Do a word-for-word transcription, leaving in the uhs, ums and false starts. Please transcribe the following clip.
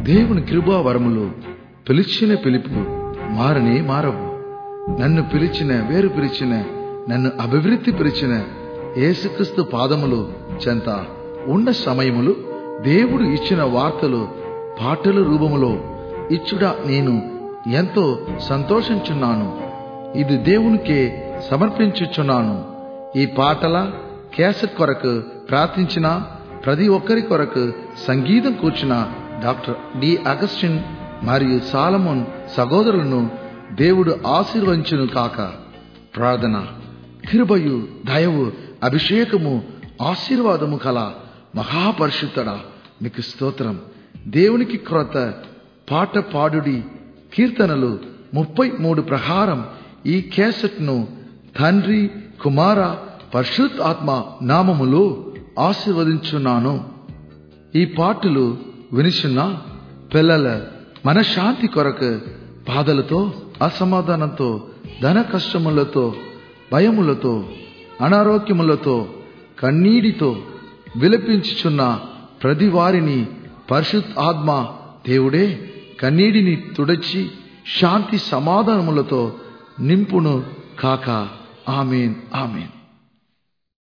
దేవుని కృపా వరములు పిలిచిన పిలుపు మారనే మారవు. నన్ను పిలిచిన వేరు పిలిచిన నన్ను అభివృద్ధి పిలిచిన యేసుక్రీస్తు పాదములు చెంత ఉన్న సమయములు దేవుడు ఇచ్చిన వార్తలు పాటల రూపములో ఇచ్చుట నేను ఎంతో సంతోషించున్నాను. ఇది దేవునికే సమర్పించుచున్నాను. ఈ పాటల కేసెట్ కొరకు ప్రార్థించిన ప్రతి ఒక్కరి కొరకు సంగీతం కూర్చున్న డాక్టర్ డి అగస్టిన్ మరియు సాలమోన్ సహోదరులను దేవుడు ఆశీర్వదించును కాక. ప్రార్థన. కృపయు దయవు అభిషేకము ఆశీర్వాదము కల మహాపరిశుద్ధుడా మీకు స్తోత్రం. దేవునికి క్రొత్త పాట పాడుడి కీర్తనలు ముప్పై మూడు ప్రకారం ఈ కేసెట్ను తండ్రి కుమార పరిశుద్ధాత్మ నామములో ఆశీర్వదించున్నాను. ఈ పాటలు వినిచున్న పిల్లల మనశ్శాంతి కొరకు బాధలతో అసమాధానంతో ధన కష్టములతో భయములతో అనారోగ్యములతో కన్నీటితో విలపించుచున్న ప్రతి వారిని పరిశుద్ధాత్మ దేవుడే కన్నీటిని తుడచి శాంతి సమాధానములతో నింపును కాక. ఆమేన్ ఆమేన్.